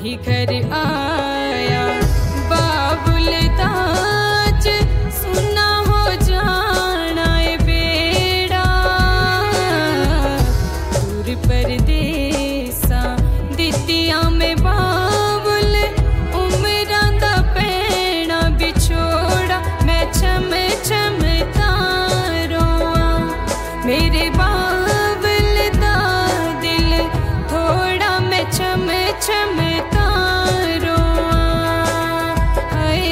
ही घर आया। बाबुल दाज सुना हो जाना है बेड़ा, दूर परदेसा दितिया में बाबुल उमरां दा पैना बिछोड़ा। मैं छम छम तारोआ मेरे बाबुल दा दिल थोड़ा, मैं छम छम तारोआ हाय।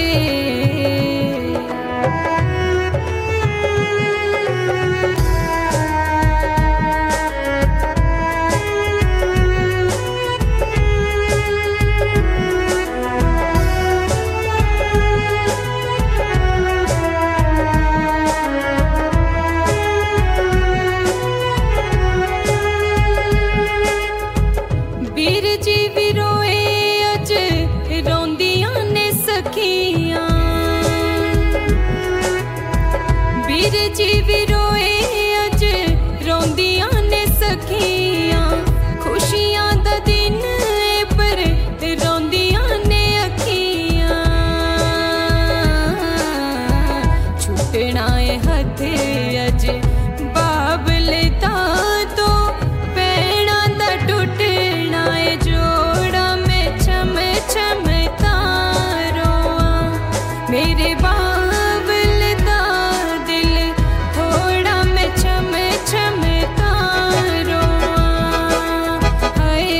वीर जी भी रोए अज रोंदियां ने सखियां, वीर जी भी रोए अज रोंदियां ने सखियां। खुशियां दा दिन है पर रोंदियां ने अखियां, छुटना है हथ अज बाबुल दा तो पैना दा टुटना है जोड़ा। मैं छम छम तारोआ मेरे बाबुल दा दिल थोड़ा, मैं छम छम तारोआ हाय।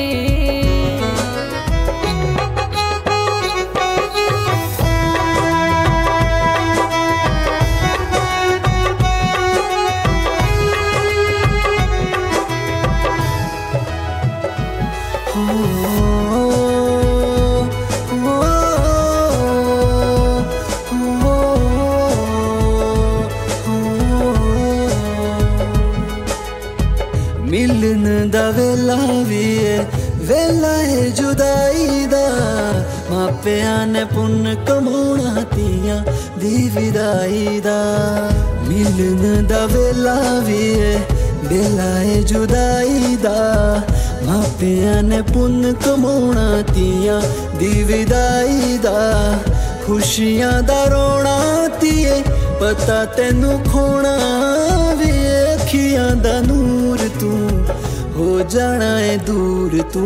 मिलन दा वेला भी है, वेला है जुदाई दा। मापियां ने पुन्न कमाउणा तियां दी विदाई दा। मिलन दा वेला भी है, वेला है जुदाई दा। मापियां ने पुन्न कमाउणा तियां दी विदाई दा। खुशियां दा रोना तिए पता तेनू खोना वे। अखियां दा नूर तू हो जाना है दूर तू।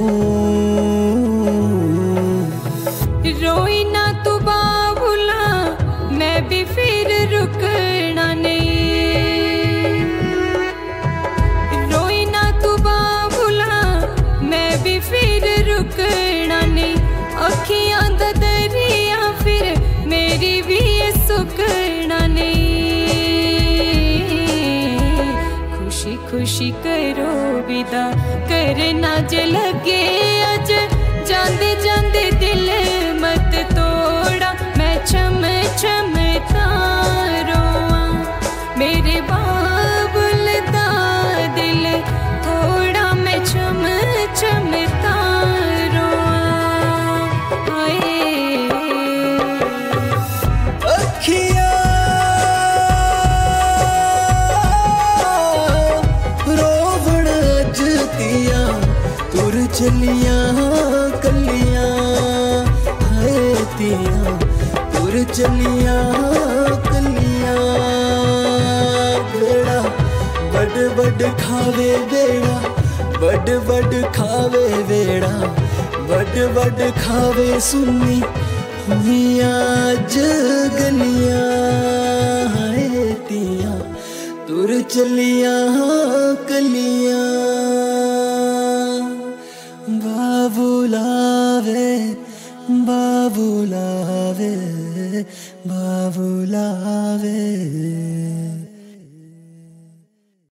रोई ना तू बाबुला मैं भी फिर रुकना नहीं। रोई ना तू बाबुला मैं भी फिर रुकना नहीं। अखियां दा दरिया फिर मेरी भी ये सुकना नहीं। खुशी खुशी करो विदा करना जे लगे अज जांदे जांदे दिल मत तोड़ा। मैं छम छम तारोआ मेरे बाबुल दा दिल थोड़ा। मैं छम छम तारोआ हाय। अखियां रोवण अज तियां तुर चलियां कलियां। हाय तियां तुर चलियां कलियां। बेड़ा बड़ बड़ खावे बेड़ा, बड़ बड़ खावे बेड़ा, बड़ बड़ खावे सुनी हुइयां अज गलियां। हाय तियां तुर चलियां कलियां। बाबुलावे बाबुलावे बाबुलावे।